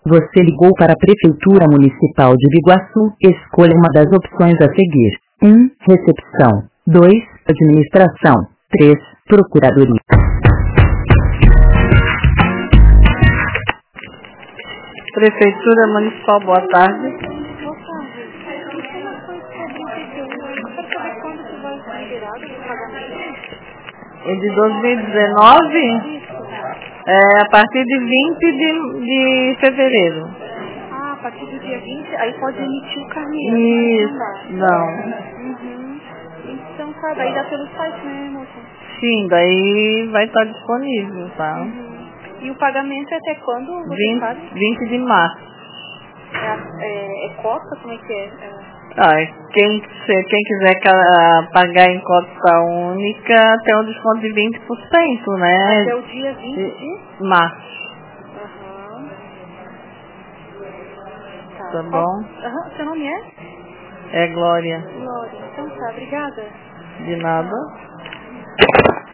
Você ligou para a Prefeitura Municipal de Biguaçu. Escolha uma das opções a seguir. 1. Recepção. 2. Administração. 3. Procuradoria. Prefeitura Municipal, boa tarde. O de 2019? A partir de 20 de fevereiro. Ah, a partir do dia 20, aí pode emitir o carnê. Isso, não. Uhum. Então tá, daí dá pelo site, né, moça? Sim, daí vai estar disponível, tá? Uhum. E o pagamento é até quando, você 20 de março. É cota? Como é que é? Quem quiser pagar em cota única tem um desconto de 20%, né? Até o dia 20 de março. Aham. Tá bom? Aham, seu nome é? É Glória. Glória. Então tá, obrigada. De nada.